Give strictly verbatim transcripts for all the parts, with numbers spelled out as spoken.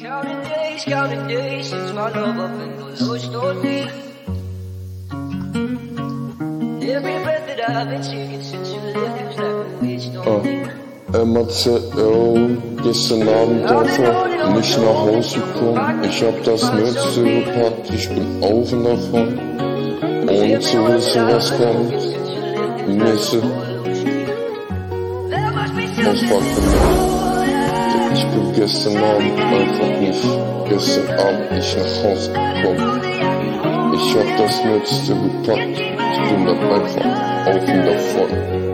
Counting days, counting days since my love up and lost on me. Every breath that I've been taking since you left feels like a waste on me. M A C L, gestern Abend davor, nicht nach Hause gekommen. Ich hab das Nötigste gepackt, ich bin auf und davon, ohne zu wissen, was kommt. Die nächste Ausfahrt von mir. Ich bin gestern Abend einfach nicht, gestern Abend nicht nach Hause gekommen. Ich hab das Nötigste gepackt, ich bin dann einfach auf und davon.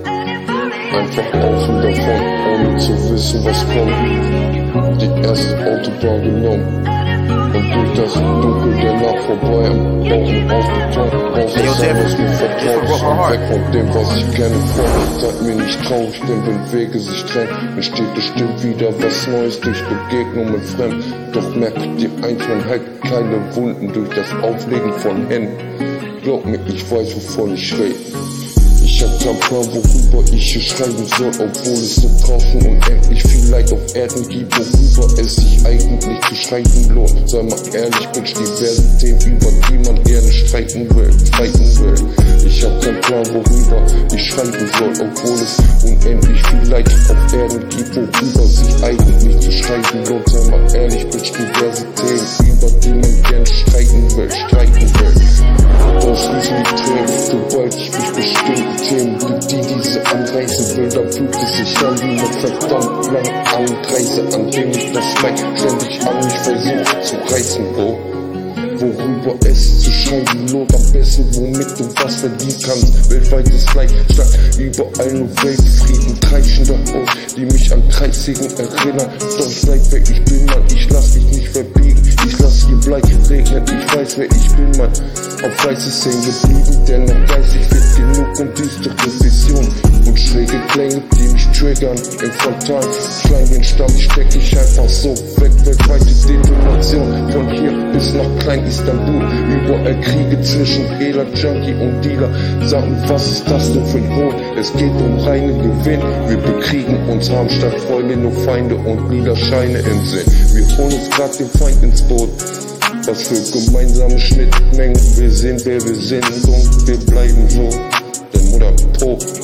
Einfach auf und davon, ohne zu wissen, was kommt. Die erste Autobahn genommen und durch das Dunkel der Nacht vorbei am Bauen auf Beton. Raus aus allem, was mir vertraut ist und weg von dem, was ich kenne. Freunde, seid mir nicht traurig, denn wenn Wege sich trennen, entsteht bestimmt wieder was Neues durch Begegnung mit Fremden. Doch merkt ihr eins, man heilt keine Wunden durch das Auflegen von Händen. Glaub mir, ich weiß, wovon ich rede. Ich hab keinen Plan, worüber ich hier schreiben soll, obwohl es so draußen unendlich viel Leid auf Erden gibt, worüber es sich eigentlich zu schreiben lohnt. Sei mal ehrlich, Bitch, diverse Themen, über die man gerne streiten will, streiten will. Ich hab keinen Plan, worüber ich schreiben soll, obwohl es unendlich viel Leid auf Erden gibt, worüber sich eigentlich zu schreiben lohnt. Sei mal ehrlich, Bitch, diverse Themen, über die man gerne streiten will, streiten will. Dann schließen die Tränen, sobald ich mich bestimmten Themen gibt, die diese anreißen will, dann fühlt es sich an wie eine verdammt lange Anreise, an dem ich das Leid ständig an mich versuche zu reißen, Bro. Worüber es zu schreiben lohnt, am besten womit du was verdienen kannst. Weltweites Leid statt überall nur Weltfrieden, kreischender Ort, die mich an dreißigen erinnern. Doch bleib wer ich bin, Mann, ich lass mich nicht verbiegen. Ich lass hier Blei regnen, ich weiß wer ich bin, Mann. Auf weiß ist hängen geblieben, denn noch geistig wird genug und düstere Vision und schräge Klänge, die mich triggern. Im Frontal, kleinen Stamm steck ich einfach so weg. Weltweite Detonation, von hier bis nach Klein Istanbul. Überall Kriege zwischen Hehler, Junkie und Dealer. Sagen, was ist das denn für ein Brot? Es geht um reinen Gewinn. Wir bekriegen uns, haben statt Freunde nur Feinde und lila Scheine im Sinn. Wir holen uns grad den Feind ins Boot. Was für gemeinsame Schnittmengen. Wir sind wer wir sind und wir bleiben so. Der Mutter Po.